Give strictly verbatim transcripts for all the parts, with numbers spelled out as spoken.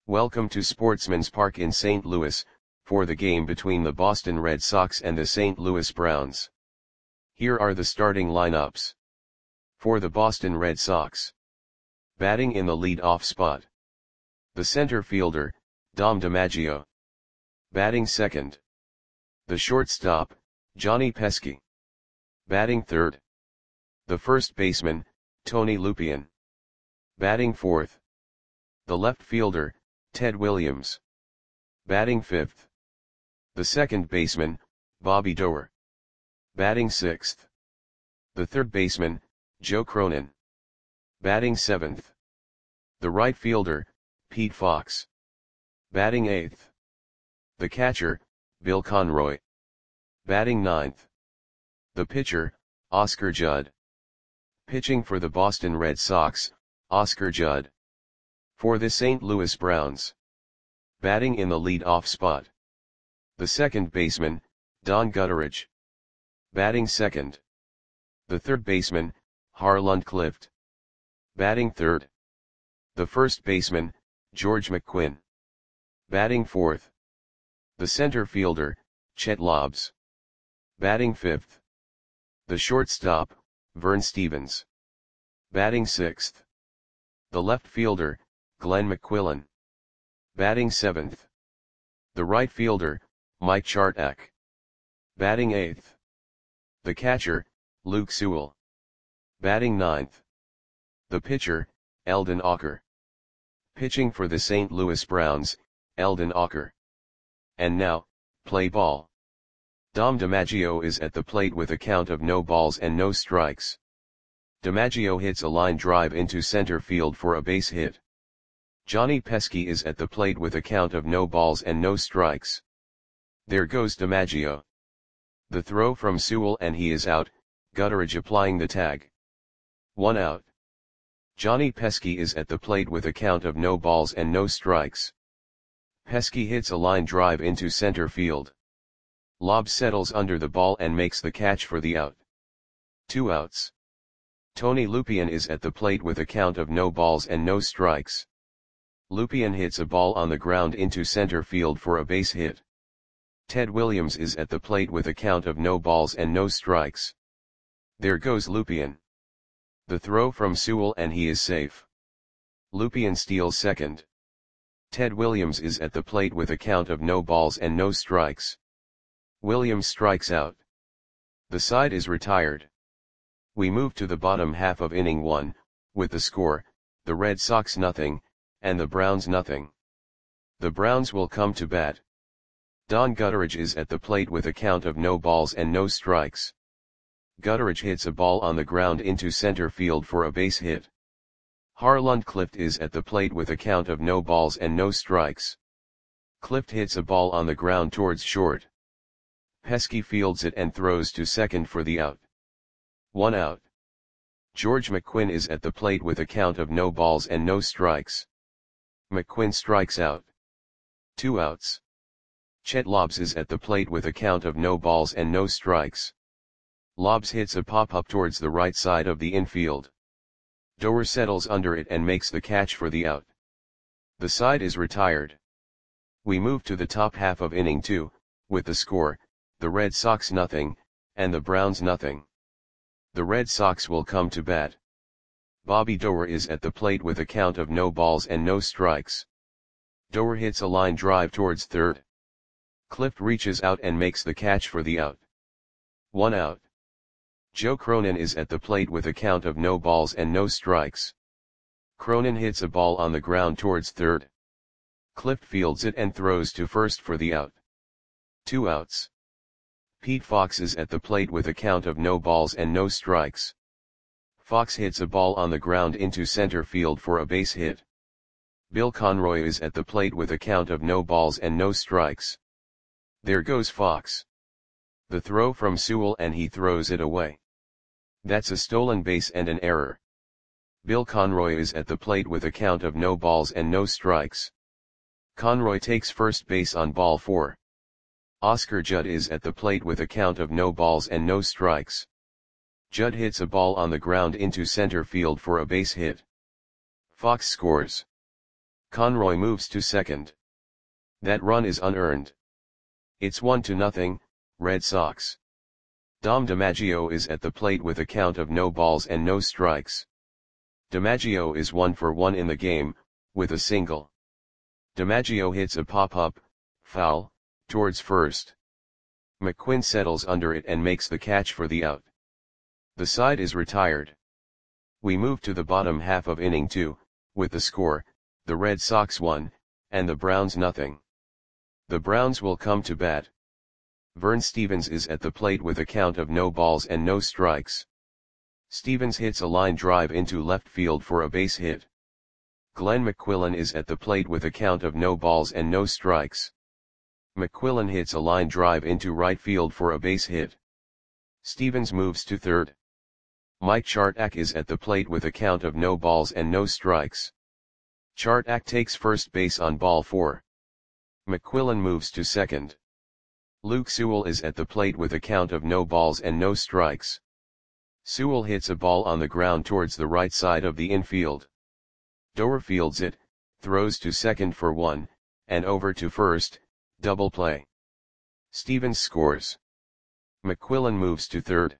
Welcome to Sportsman's Park in Saint Louis, for the game between the Boston Red Sox and the Saint Louis Browns. Here are the starting lineups. For the Boston Red Sox. Batting in the lead-off spot. The center fielder, Dom DiMaggio. Batting second. The shortstop, Johnny Pesky. Batting third. The first baseman, Tony Lupien. Batting fourth. The left fielder, Ted Williams. Batting fifth. The second baseman, Bobby Doerr. Batting sixth. The third baseman, Joe Cronin. Batting seventh. The right fielder, Pete Fox. Batting eighth. The catcher, Bill Conroy. Batting ninth. The pitcher, Oscar Judd. Pitching for the Boston Red Sox, Oscar Judd. For the Saint Louis Browns. Batting in the lead-off spot. The second baseman, Don Gutteridge. Batting second. The third baseman, Harland Clift. Batting third. The first baseman, George McQuinn. Batting fourth. The center fielder, Chet Lobbs. Batting fifth. The shortstop, Vern Stevens. Batting sixth. The left fielder, Glenn McQuillan. Batting seventh. The right fielder, Mike Chartak. Batting eighth. The catcher, Luke Sewell. Batting ninth. The pitcher, Eldon Auker. Pitching for the Saint Louis Browns, Eldon Auker. And now, play ball. Dom DiMaggio is at the plate with a count of no balls and no strikes. DiMaggio hits a line drive into center field for a base hit. Johnny Pesky is at the plate with a count of no balls and no strikes. There goes DiMaggio. The throw from Sewell and he is out, Gutteridge applying the tag. One out. Johnny Pesky is at the plate with a count of no balls and no strikes. Pesky hits a line drive into center field. Lobb settles under the ball and makes the catch for the out. Two outs. Tony Lupien is at the plate with a count of no balls and no strikes. Lupien hits a ball on the ground into center field for a base hit. Ted Williams is at the plate with a count of no balls and no strikes. There goes Lupien. The throw from Sewell and he is safe. Lupien steals second. Ted Williams is at the plate with a count of no balls and no strikes. Williams strikes out. The side is retired. We move to the bottom half of inning one, with the score, the Red Sox nothing, and the Browns nothing. The Browns will come to bat. Don Gutteridge is at the plate with a count of no balls and no strikes. Gutteridge hits a ball on the ground into center field for a base hit. Harland Clift is at the plate with a count of no balls and no strikes. Clift hits a ball on the ground towards short. Pesky fields it and throws to second for the out. One out. George McQuinn is at the plate with a count of no balls and no strikes. McQuinn strikes out. Two outs. Chet Lobbs is at the plate with a count of no balls and no strikes. Lobbs hits a pop-up towards the right side of the infield. Doerr settles under it and makes the catch for the out. The side is retired. We move to the top half of inning two, with the score, the Red Sox nothing, and the Browns nothing. The Red Sox will come to bat. Bobby Doerr is at the plate with a count of no balls and no strikes. Doerr hits a line drive towards third. Clift reaches out and makes the catch for the out. One out. Joe Cronin is at the plate with a count of no balls and no strikes. Cronin hits a ball on the ground towards third. Clift fields it and throws to first for the out. Two outs. Pete Fox is at the plate with a count of no balls and no strikes. Fox hits a ball on the ground into center field for a base hit. Bill Conroy is at the plate with a count of no balls and no strikes. There goes Fox. The throw from Sewell and he throws it away. That's a stolen base and an error. Bill Conroy is at the plate with a count of no balls and no strikes. Conroy takes first base on ball four. Oscar Judd is at the plate with a count of no balls and no strikes. Judd hits a ball on the ground into center field for a base hit. Fox scores. Conroy moves to second. That run is unearned. It's one to nothing, Red Sox. Dom DiMaggio is at the plate with a count of no balls and no strikes. DiMaggio is one for one in the game, with a single. DiMaggio hits a pop-up, foul, towards first. McQuinn settles under it and makes the catch for the out. The side is retired. We move to the bottom half of inning two, with the score, the Red Sox one, and the Browns nothing. The Browns will come to bat. Vern Stephens is at the plate with a count of no balls and no strikes. Stephens hits a line drive into left field for a base hit. Glenn McQuillan is at the plate with a count of no balls and no strikes. McQuillan hits a line drive into right field for a base hit. Stephens moves to third. Mike Chartak is at the plate with a count of no balls and no strikes. Chartak takes first base on ball four. McQuillan moves to second. Luke Sewell is at the plate with a count of no balls and no strikes. Sewell hits a ball on the ground towards the right side of the infield. Doer fields it, throws to second for one, and over to first, double play. Stephens scores. McQuillan moves to third.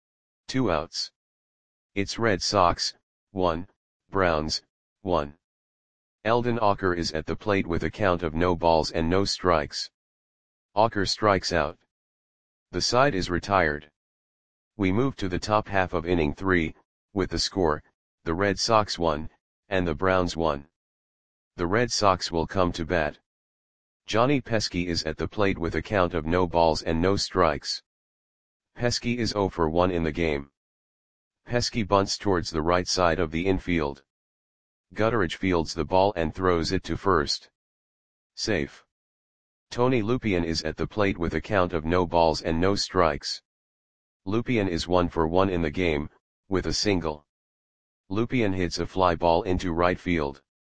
Two outs. It's Red Sox, one, Browns, one. Eldon Auker is at the plate with a count of no balls and no strikes. Auker strikes out. The side is retired. We move to the top half of inning three, with the score, the Red Sox one, and the Browns one. The Red Sox will come to bat. Johnny Pesky is at the plate with a count of no balls and no strikes. Pesky is zero for one in the game. Pesky bunts towards the right side of the infield. Gutteridge fields the ball and throws it to first. Safe. Tony Lupien is at the plate with a count of no balls and no strikes. Lupien is one for one in the game, with a single. Lupien hits a fly ball into right field.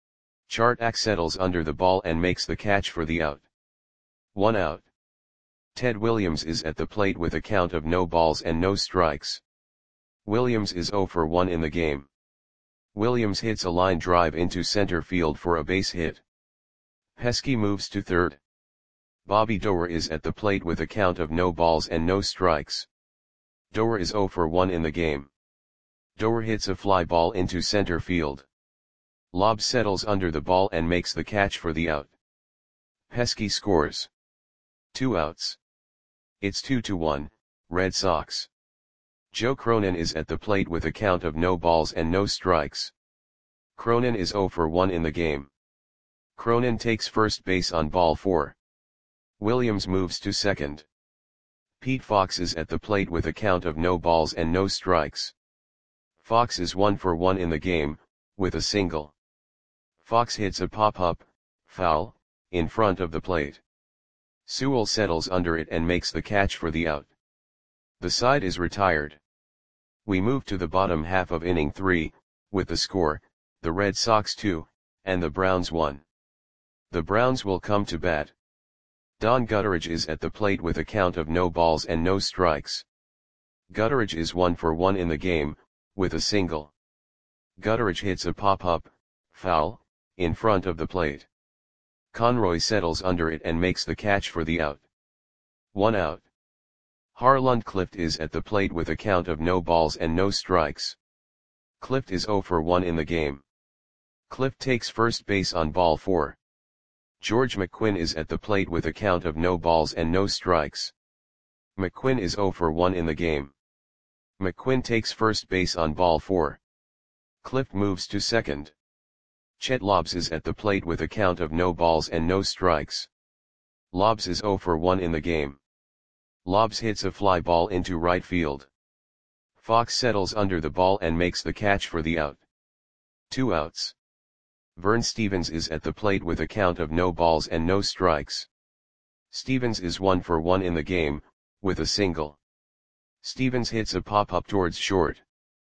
Chartak settles under the ball and makes the catch for the out. One out. Ted Williams is at the plate with a count of no balls and no strikes. Williams is zero for one in the game. Williams hits a line drive into center field for a base hit. Pesky moves to third. Bobby Doer is at the plate with a count of no balls and no strikes. Doer is zero for one in the game. Doer hits a fly ball into center field. Lobb settles under the ball and makes the catch for the out. Pesky scores. Two outs. It's two to one, Red Sox. Joe Cronin is at the plate with a count of no balls and no strikes. Cronin is zero for one in the game. Cronin takes first base on ball four. Williams moves to second. Pete Fox is at the plate with a count of no balls and no strikes. Fox is one for one in the game, with a single. Fox hits a pop-up, foul, in front of the plate. Sewell settles under it and makes the catch for the out. The side is retired. We move to the bottom half of inning three, with the score, the Red Sox two, and the Browns one. The Browns will come to bat. Don Gutteridge is at the plate with a count of no balls and no strikes. Gutteridge is one for one in the game, with a single. Gutteridge hits a pop-up, foul, in front of the plate. Conroy settles under it and makes the catch for the out. One out. Harland Clift is at the plate with a count of no balls and no strikes. Clift is zero for one in the game. Clift takes first base on ball four. George McQuinn is at the plate with a count of no balls and no strikes. McQuinn is zero for one in the game. McQuinn takes first base on ball four. Clift moves to second. Chet Lobbs is at the plate with a count of no balls and no strikes. Lobbs is zero for one in the game. Lobbs hits a fly ball into right field. Fox settles under the ball and makes the catch for the out. Two outs. Vern Stephens is at the plate with a count of no balls and no strikes. Stephens is one for one in the game, with a single. Stephens hits a pop-up towards short.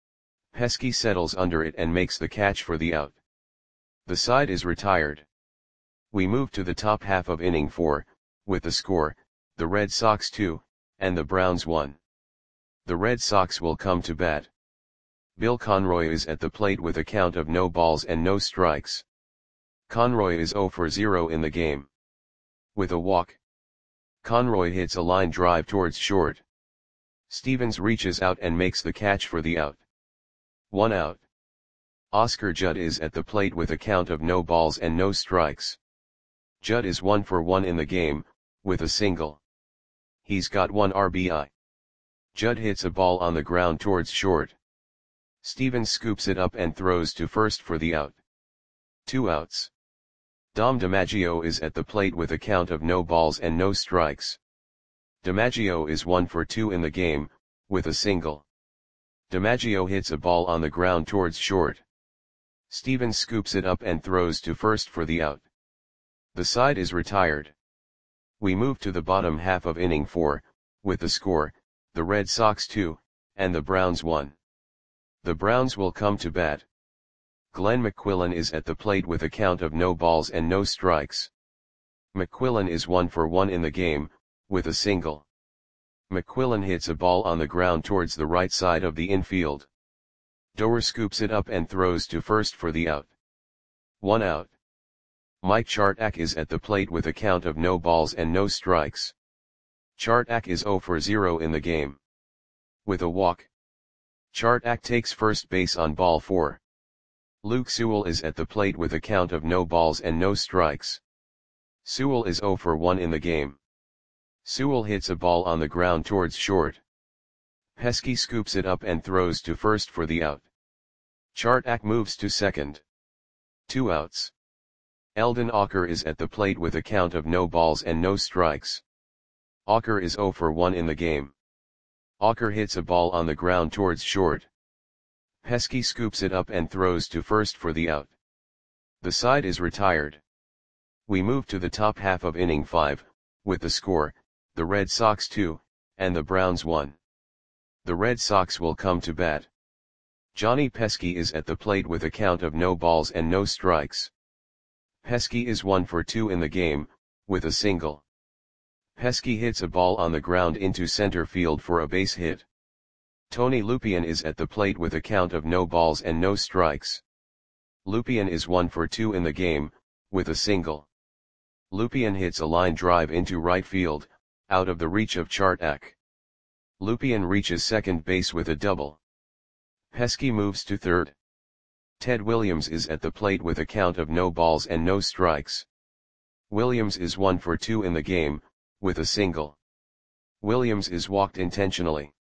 Pesky settles under it and makes the catch for the out. The side is retired. We move to the top half of inning four, with the score, the Red Sox two, and the Browns one. The Red Sox will come to bat. Bill Conroy is at the plate with a count of no balls and no strikes. Conroy is zero for zero in the game. With a walk, Conroy hits a line drive towards short. Stevens reaches out and makes the catch for the out. One out. Oscar Judd is at the plate with a count of no balls and no strikes. Judd is one for one in the game, with a single. He's got one R B I. Judd hits a ball on the ground towards short. Stevens scoops it up and throws to first for the out. Two outs. Dom DiMaggio is at the plate with a count of no balls and no strikes. DiMaggio is one for two in the game, with a single. DiMaggio hits a ball on the ground towards short. Stevens scoops it up and throws to first for the out. The side is retired. We move to the bottom half of inning four, with the score, the Red Sox two, and the Browns one. The Browns will come to bat. Glenn McQuillan is at the plate with a count of no balls and no strikes. McQuillan is one for one in the game, with a single. McQuillan hits a ball on the ground towards the right side of the infield. Doer scoops it up and throws to first for the out. One out. Mike Chartak is at the plate with a count of no balls and no strikes. Chartak is zero for zero in the game. With a walk, Chartak takes first base on ball four. Luke Sewell is at the plate with a count of no balls and no strikes. Sewell is zero for one in the game. Sewell hits a ball on the ground towards short. Pesky scoops it up and throws to first for the out. Chartak moves to second. Two outs. Eldon Auker is at the plate with a count of no balls and no strikes. Auker is zero for one in the game. Auker hits a ball on the ground towards short. Pesky scoops it up and throws to first for the out. The side is retired. We move to the top half of inning five, with the score, the Red Sox two, and the Browns one. The Red Sox will come to bat. Johnny Pesky is at the plate with a count of no balls and no strikes. Pesky is one for two in the game, with a single. Pesky hits a ball on the ground into center field for a base hit. Tony Lupien is at the plate with a count of no balls and no strikes. Lupien is one for two in the game, with a single. Lupien hits a line drive into right field, out of the reach of Chartak. Lupien reaches second base with a double. Pesky moves to third. Ted Williams is at the plate with a count of no balls and no strikes. Williams is one for two in the game, with a single. Williams is walked intentionally.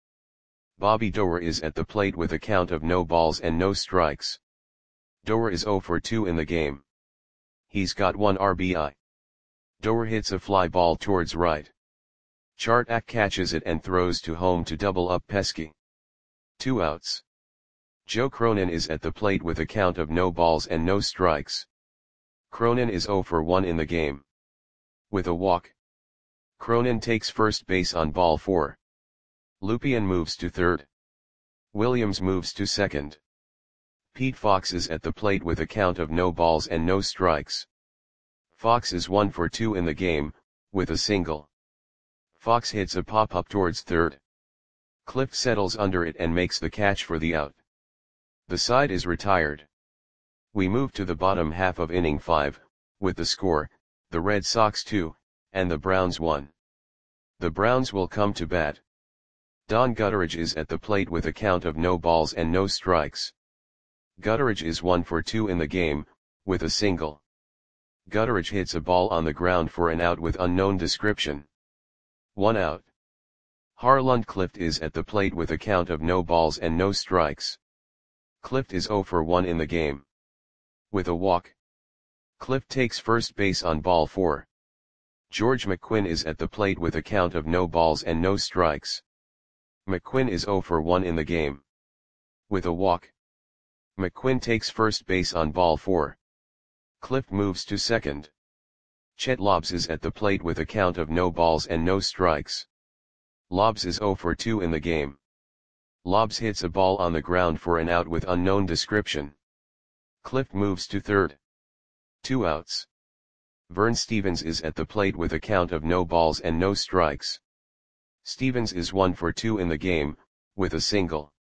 Bobby Doer is at the plate with a count of no balls and no strikes. Doer is zero for two in the game. He's got one R B I. Doer hits a fly ball towards right. Chartak catches it and throws to home to double up Pesky. Two outs. Joe Cronin is at the plate with a count of no balls and no strikes. Cronin is zero for one in the game. With a walk, Cronin takes first base on ball four. Lupien moves to third. Williams moves to second. Pete Fox is at the plate with a count of no balls and no strikes. Fox is one for two in the game, with a single. Fox hits a pop-up towards third. Cliff settles under it and makes the catch for the out. The side is retired. We move to the bottom half of inning five, with the score, the Red Sox two, and the Browns one. The Browns will come to bat. Don Gutteridge is at the plate with a count of no balls and no strikes. Gutteridge is one for two in the game, with a single. Gutteridge hits a ball on the ground for an out with unknown description. One out. Harlund Clift is at the plate with a count of no balls and no strikes. Clift is zero for one in the game. With a walk, Clift takes first base on ball four. George McQuinn is at the plate with a count of no balls and no strikes. McQuinn is zero for one in the game. With a walk, McQuinn takes first base on ball four. Clift moves to second. Chet Lobbs is at the plate with a count of no balls and no strikes. Lobbs is zero for two in the game. Lobbs hits a ball on the ground for an out with unknown description. Clift moves to third. Two outs. Vern Stevens is at the plate with a count of no balls and no strikes. Stevens is one for two in the game, with a single.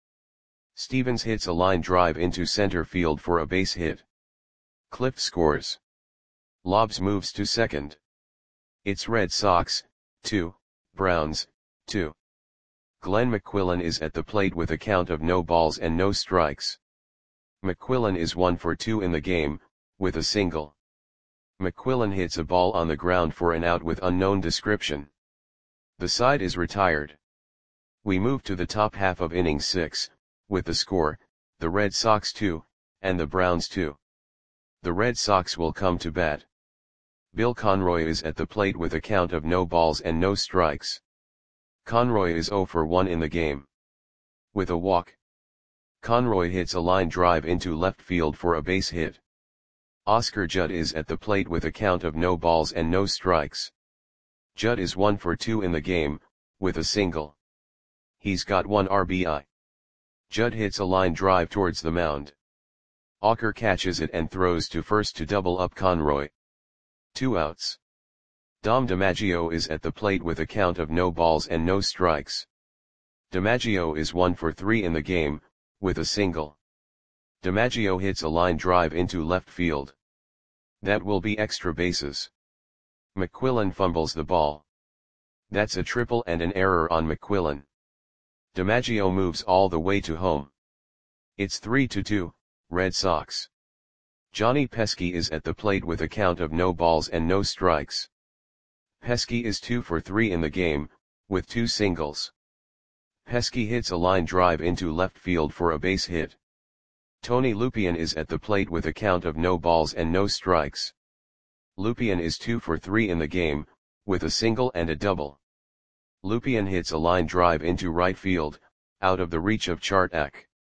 Stevens hits a line drive into center field for a base hit. Clift scores. Lobbs moves to second. It's Red Sox, two, Browns, two. Glenn McQuillan is at the plate with a count of no balls and no strikes. McQuillan is one for two in the game, with a single. McQuillan hits a ball on the ground for an out with unknown description. The side is retired. We move to the top half of inning six, with the score, the Red Sox two, and the Browns two. The Red Sox will come to bat. Bill Conroy is at the plate with a count of no balls and no strikes. Conroy is zero for one in the game. With a walk. Conroy hits a line drive into left field for a base hit. Oscar Judd is at the plate with a count of no balls and no strikes. Judd is one for two in the game, with a single. He's got one R B I. Judd hits a line drive towards the mound. Oscar catches it and throws to first to double up Conroy. Two outs. Dom DiMaggio is at the plate with a count of no balls and no strikes. DiMaggio is one for three in the game, with a single. DiMaggio hits a line drive into left field. That will be extra bases. McQuillan fumbles the ball. That's a triple and an error on McQuillan. DiMaggio moves all the way to home. It's three to two, Red Sox. Johnny Pesky is at the plate with a count of no balls and no strikes. Pesky is two for three in the game, with two singles. Pesky hits a line drive into left field for a base hit. Tony Lupien is at the plate with a count of no balls and no strikes. Lupien is two for three in the game, with a single and a double. Lupien hits a line drive into right field, out of the reach of Chartak.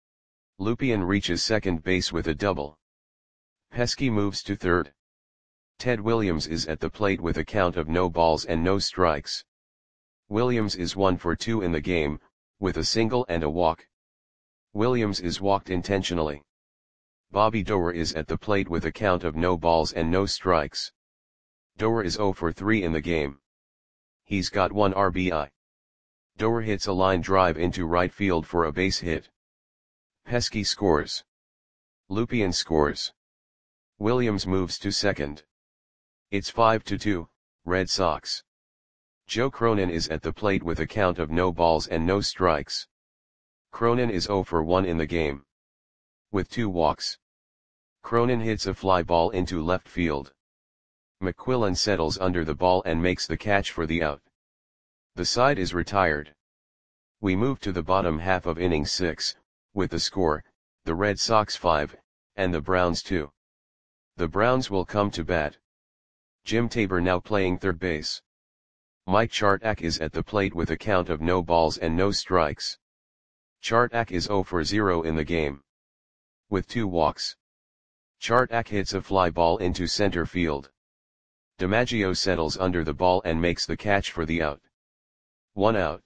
Lupien reaches second base with a double. Pesky moves to third. Ted Williams is at the plate with a count of no balls and no strikes. Williams is one for two in the game, with a single and a walk. Williams is walked intentionally. Bobby Doerr is at the plate with a count of no balls and no strikes. Doerr is zero for three in the game. He's got one R B I. Doerr hits a line drive into right field for a base hit. Pesky scores. Lupien scores. Williams moves to second. It's five to two, Red Sox. Joe Cronin is at the plate with a count of no balls and no strikes. Cronin is zero for one in the game. With two walks. Cronin hits a fly ball into left field. McQuillan settles under the ball and makes the catch for the out. The side is retired. We move to the bottom half of inning six, with the score, the Red Sox five, and the Browns two. The Browns will come to bat. Jim Tabor now playing third base. Mike Chartak is at the plate with a count of no balls and no strikes. Chartak is zero for zero in the game. With two walks. Chartak hits a fly ball into center field. DiMaggio settles under the ball and makes the catch for the out. One out.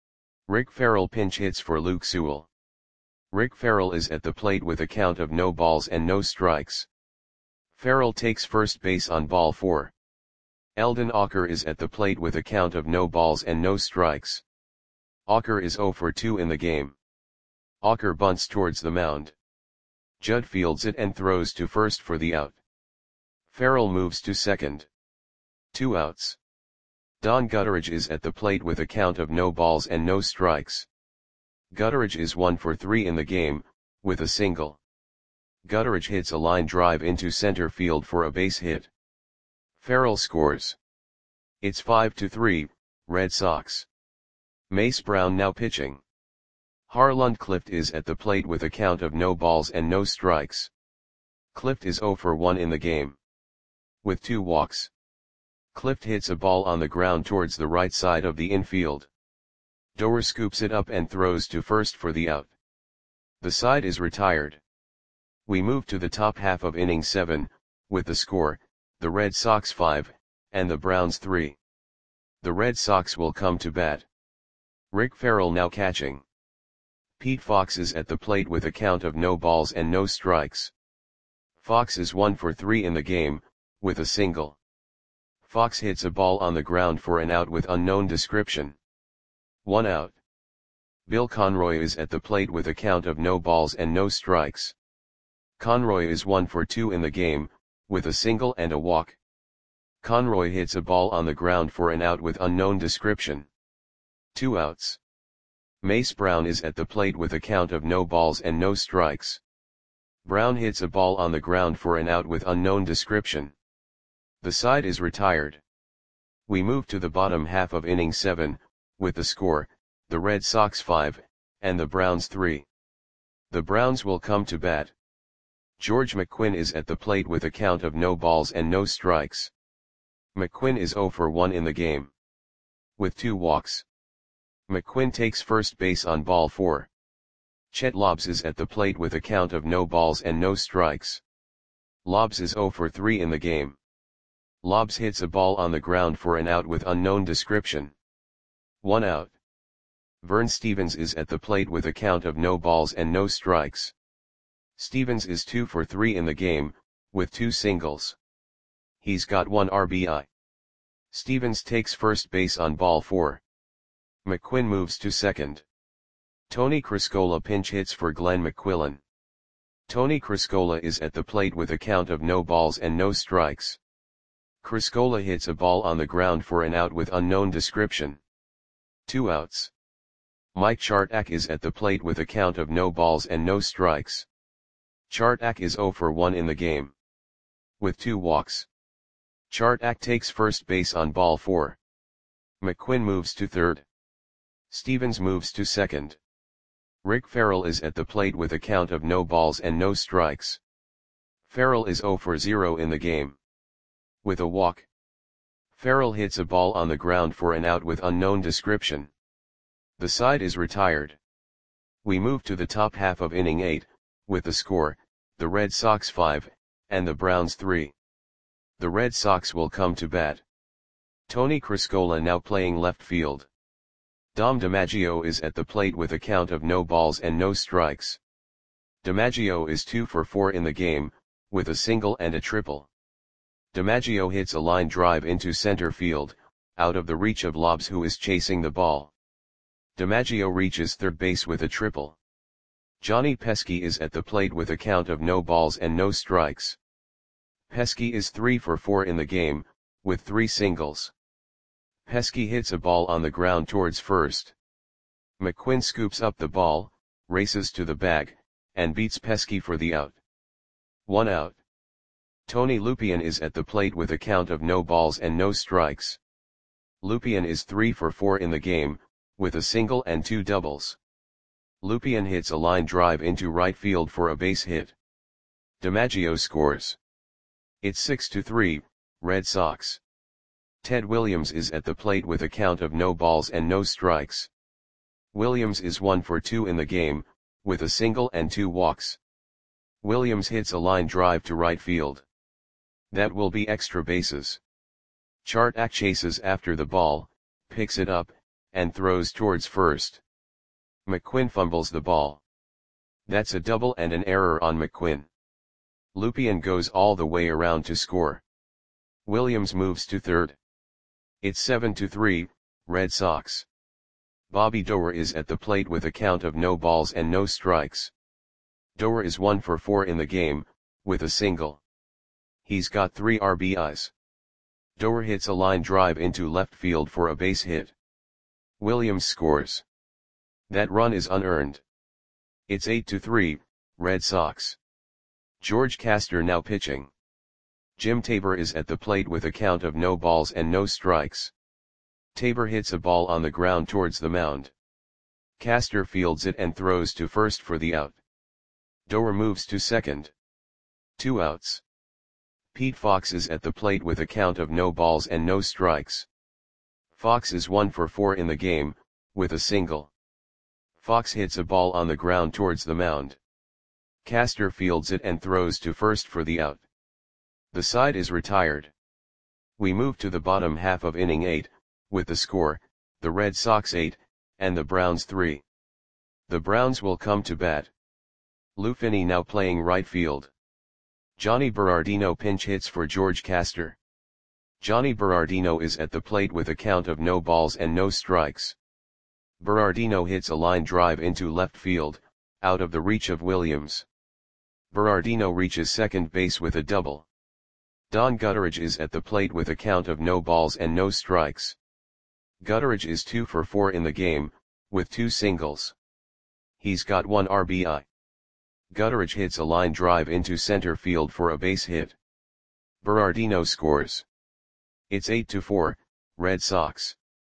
Rick Farrell pinch hits for Luke Sewell. Rick Farrell is at the plate with a count of no balls and no strikes. Farrell takes first base on ball four. Eldon Oscar is at the plate with a count of no balls and no strikes. Oscar is zero for two in the game. Oscar bunts towards the mound. Judd fields it and throws to first for the out. Farrell moves to second. Two outs. Don Gutteridge is at the plate with a count of no balls and no strikes. Gutteridge is one for three in the game, with a single. Gutteridge hits a line drive into center field for a base hit. Farrell scores. It's five to three, Red Sox. Mace Brown now pitching. Harland Clift is at the plate with a count of no balls and no strikes. Clift is zero for one in the game. With two walks. Clift hits a ball on the ground towards the right side of the infield. Doerr scoops it up and throws to first for the out. The side is retired. We move to the top half of inning seven, with the score, the Red Sox five, and the Browns three. The Red Sox will come to bat. Rick Farrell now catching. Pete Fox is at the plate with a count of no balls and no strikes. Fox is one for three in the game, with a single. Fox hits a ball on the ground for an out with unknown description. One out. Bill Conroy is at the plate with a count of no balls and no strikes. Conroy is one for two in the game, with a single and a walk. Conroy hits a ball on the ground for an out with unknown description. Two outs. Mace Brown is at the plate with a count of no balls and no strikes. Brown hits a ball on the ground for an out with unknown description. The side is retired. We move to the bottom half of inning seven, with the score, the Red Sox five, and the Browns three. The Browns will come to bat. George McQuinn is at the plate with a count of no balls and no strikes. McQuinn is oh for one in the game, with two walks. McQuinn takes first base on ball four. Chet Lobbs is at the plate with a count of no balls and no strikes. Lobbs is oh for three in the game. Lobbs hits a ball on the ground for an out with unknown description. One out. Vern Stevens is at the plate with a count of no balls and no strikes. Stevens is two for three in the game, with two singles. He's got one R B I. Stevens takes first base on ball four. McQuinn moves to second. Tony Criscola pinch hits for Glenn McQuillan. Tony Criscola is at the plate with a count of no balls and no strikes. Criscola hits a ball on the ground for an out with unknown description. Two outs. Mike Chartak is at the plate with a count of no balls and no strikes. Chartak is oh for one in the game, with two walks. Chartak takes first base on ball four. McQuinn moves to third. Stevens moves to second. Rick Farrell is at the plate with a count of no balls and no strikes. Farrell is oh for zero in the game, with a walk. Farrell hits a ball on the ground for an out with unknown description. The side is retired. We move to the top half of inning eight, with the score, the Red Sox five, and the Browns three. The Red Sox will come to bat. Tony Criscola now playing left field. Dom DiMaggio is at the plate with a count of no balls and no strikes. DiMaggio is two for four in the game, with a single and a triple. DiMaggio hits a line drive into center field, out of the reach of Lobbs, who is chasing the ball. DiMaggio reaches third base with a triple. Johnny Pesky is at the plate with a count of no balls and no strikes. Pesky is three for four in the game, with three singles. Pesky hits a ball on the ground towards first. McQuinn scoops up the ball, races to the bag, and beats Pesky for the out. One out. Tony Lupien is at the plate with a count of no balls and no strikes. Lupien is three for four in the game, with a single and two doubles. Lupien hits a line drive into right field for a base hit. DiMaggio scores. It's six to three, Red Sox. Ted Williams is at the plate with a count of no balls and no strikes. Williams is one for two in the game, with a single and two walks. Williams hits a line drive to right field. That will be extra bases. Chartak chases after the ball, picks it up, and throws towards first. McQuinn fumbles the ball. That's a double and an error on McQuinn. Lupien goes all the way around to score. Williams moves to third. It's seven to three, Red Sox. Bobby Doerr is at the plate with a count of no balls and no strikes. Doerr is one for four in the game, with a single. He's got three R B Is. Doerr hits a line drive into left field for a base hit. Williams scores. That run is unearned. It's eight to three, Red Sox. George Castor now pitching. Jim Tabor is at the plate with a count of no balls and no strikes. Tabor hits a ball on the ground towards the mound. Castor fields it and throws to first for the out. Doerr moves to second. Two outs. Pete Fox is at the plate with a count of no balls and no strikes. Fox is one for four in the game, with a single. Fox hits a ball on the ground towards the mound. Castor fields it and throws to first for the out. The side is retired. We move to the bottom half of inning eight, with the score, the Red Sox eight, and the Browns three. The Browns will come to bat. Lou Finney now playing right field. Johnny Berardino pinch hits for George Castor. Johnny Berardino is at the plate with a count of no balls and no strikes. Berardino hits a line drive into left field, out of the reach of Williams. Berardino reaches second base with a double. Don Gutteridge is at the plate with a count of no balls and no strikes. Gutteridge is two for four in the game, with two singles. He's got one R B I. Gutteridge hits a line drive into center field for a base hit. Berardino scores. It's eight to four, Red Sox.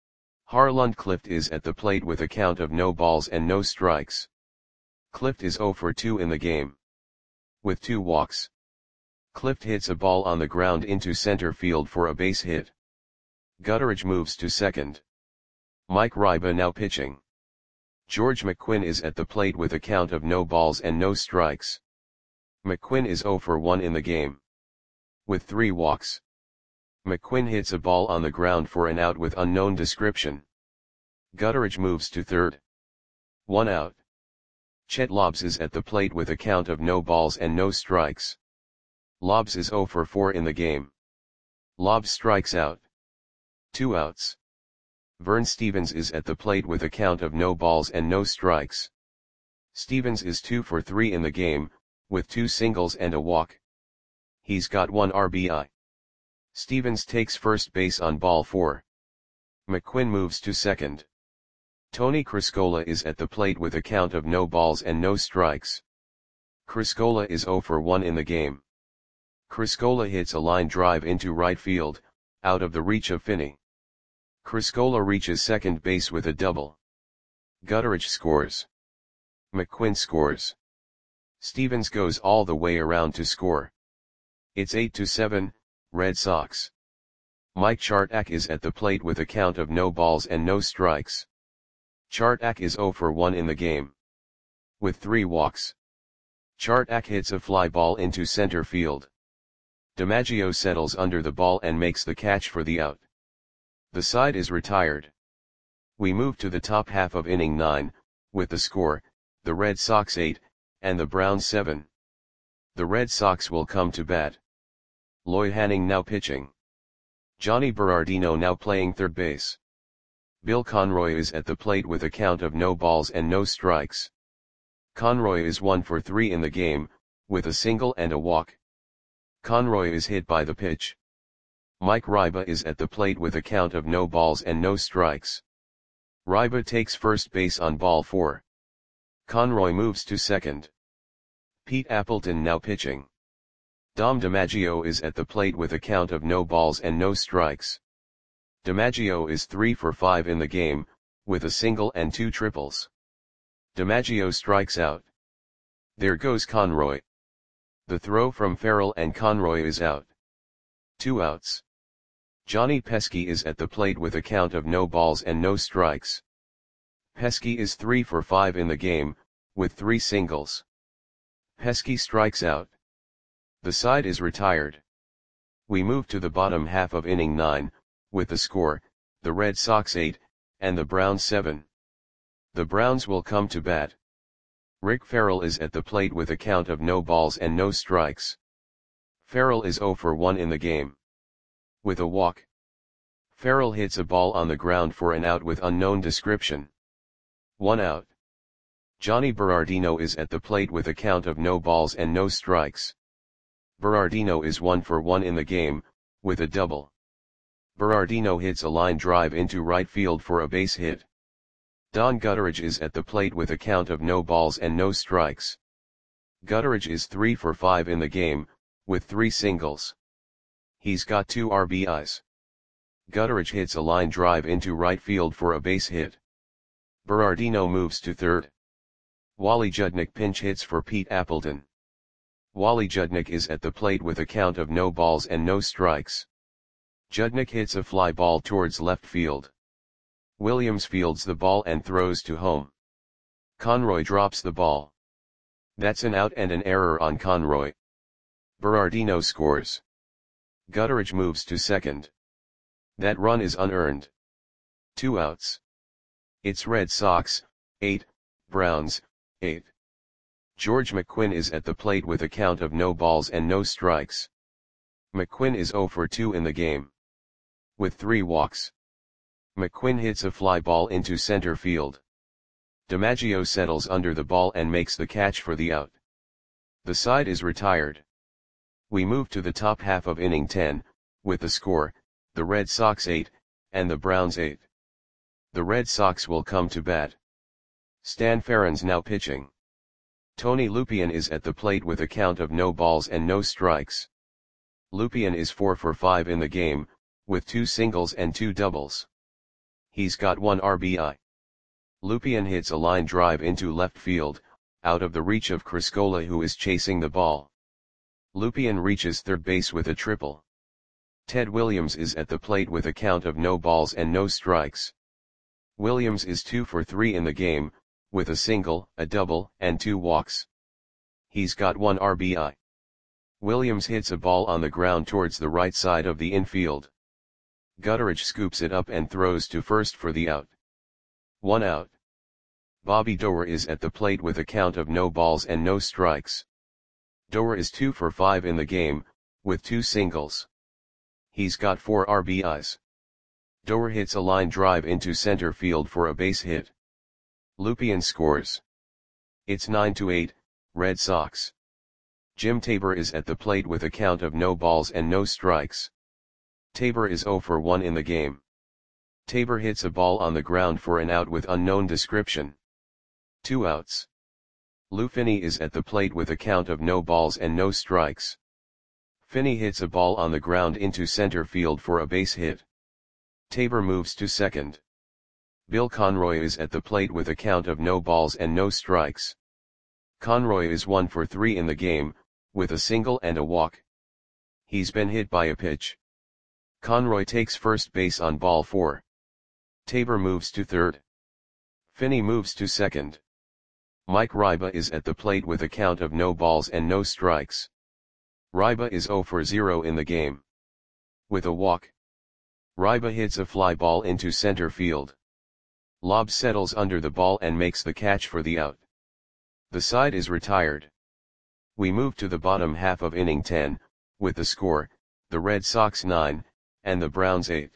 Harlund Clift is at the plate with a count of no balls and no strikes. Clift is zero for two in the game, with two walks. Clift hits a ball on the ground into center field for a base hit. Gutteridge moves to second. Mike Ryba now pitching. George McQuinn is at the plate with a count of no balls and no strikes. McQuinn is zero for one in the game, with three walks. McQuinn hits a ball on the ground for an out with unknown description. Gutteridge moves to third. One out. Chet Lobbs is at the plate with a count of no balls and no strikes. Lobbs is zero for four in the game. Lobbs strikes out. Two outs. Vern Stevens is at the plate with a count of no balls and no strikes. Stevens is two for three in the game, with two singles and a walk. He's got one R B I. Stevens takes first base on ball four. McQuinn moves to second. Tony Criscola is at the plate with a count of no balls and no strikes. Criscola is zero for one in the game. Criscola hits a line drive into right field, out of the reach of Finney. Criscola reaches second base with a double. Gutteridge scores. McQuinn scores. Stevens goes all the way around to score. It's eight to seven, Red Sox. Mike Chartak is at the plate with a count of no balls and no strikes. Chartak is zero for one in the game, with three walks. Chartak hits a fly ball into center field. DiMaggio settles under the ball and makes the catch for the out. The side is retired. We move to the top half of inning nine, with the score, the Red Sox eight, and the Browns seven. The Red Sox will come to bat. Loy Hanning now pitching. Johnny Berardino now playing third base. Bill Conroy is at the plate with a count of no balls and no strikes. Conroy is one for three in the game, with a single and a walk. Conroy is hit by the pitch. Mike Ryba is at the plate with a count of no balls and no strikes. Ryba takes first base on ball four. Conroy moves to second. Pete Appleton now pitching. Dom DiMaggio is at the plate with a count of no balls and no strikes. DiMaggio is three for five in the game, with a single and two triples. DiMaggio strikes out. There goes Conroy. The throw from Farrell and Conroy is out. Two outs. Johnny Pesky is at the plate with a count of no balls and no strikes. Pesky is three for five in the game, with three singles. Pesky strikes out. The side is retired. We move to the bottom half of inning nine, with the score, the Red Sox eight, and the Browns seven. The Browns will come to bat. Rick Farrell is at the plate with a count of no balls and no strikes. Farrell is zero for one in the game, with a walk. Farrell hits a ball on the ground for an out with unknown description. One out. Johnny Berardino is at the plate with a count of no balls and no strikes. Berardino is one for one in the game, with a double. Berardino hits a line drive into right field for a base hit. Don Gutteridge is at the plate with a count of no balls and no strikes. Gutteridge is three for five in the game, with three singles. He's got two R B Is. Gutteridge hits a line drive into right field for a base hit. Berardino moves to third. Wally Judnick pinch hits for Pete Appleton. Wally Judnick is at the plate with a count of no balls and no strikes. Judnick hits a fly ball towards left field. Williams fields the ball and throws to home. Conroy drops the ball. That's an out and an error on Conroy. Berardino scores. Gutteridge moves to second. That run is unearned. Two outs. It's Red Sox, eight, Browns, eight. George McQuinn is at the plate with a count of no balls and no strikes. McQuinn is zero for two in the game, with three walks. McQuinn hits a fly ball into center field. DiMaggio settles under the ball and makes the catch for the out. The side is retired. We move to the top half of inning ten, with the score, the Red Sox eight, and the Browns eight. The Red Sox will come to bat. Stan Farron's now pitching. Tony Lupien is at the plate with a count of no balls and no strikes. Lupien is four for five in the game, with two singles and two doubles. He's got one R B I. Lupien hits a line drive into left field, out of the reach of Criscola, who is chasing the ball. Lupien reaches third base with a triple. Ted Williams is at the plate with a count of no balls and no strikes. Williams is two for three in the game, with a single, a double, and two walks. He's got one R B I. Williams hits a ball on the ground towards the right side of the infield. Gutteridge scoops it up and throws to first for the out. One out. Bobby Doerr is at the plate with a count of no balls and no strikes. Doerr is two for five in the game, with two singles. He's got four R B Is. Doerr hits a line drive into center field for a base hit. Lupien scores. It's nine to eight, Red Sox. Jim Tabor is at the plate with a count of no balls and no strikes. Tabor is zero for one in the game. Tabor hits a ball on the ground for an out with unknown description. Two outs. Lou Finney is at the plate with a count of no balls and no strikes. Finney hits a ball on the ground into center field for a base hit. Tabor moves to second. Bill Conroy is at the plate with a count of no balls and no strikes. Conroy is one for three in the game, with a single and a walk. He's been hit by a pitch. Conroy takes first base on ball four. Tabor moves to third. Finney moves to second. Mike Ryba is at the plate with a count of no balls and no strikes. Ryba is zero for zero in the game. With a walk. Ryba hits a fly ball into center field. Lobb settles under the ball and makes the catch for the out. The side is retired. We move to the bottom half of inning ten, with the score, the Red Sox nine, and the Browns eight.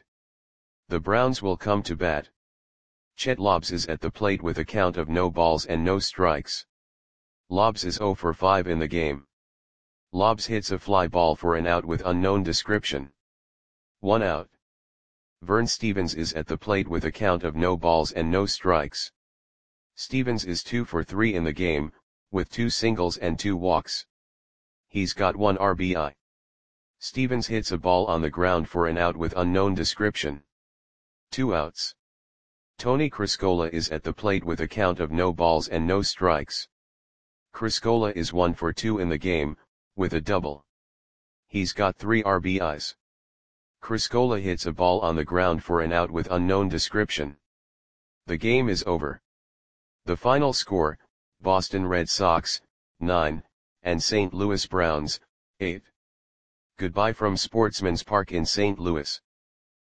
The Browns will come to bat. Chet Lobbs is at the plate with a count of no balls and no strikes. Lobbs is zero for five in the game. Lobbs hits a fly ball for an out with unknown description. One out. Vern Stevens is at the plate with a count of no balls and no strikes. Stevens is two for three in the game, with two singles and two walks. He's got one R B I. Stevens hits a ball on the ground for an out with unknown description. Two outs. Tony Criscola is at the plate with a count of no balls and no strikes. Criscola is one for two in the game, with a double. He's got three R B Is. Criscola hits a ball on the ground for an out with unknown description. The game is over. The final score, Boston Red Sox, nine, and Saint Louis Browns, eight. Goodbye from Sportsman's Park in Saint Louis.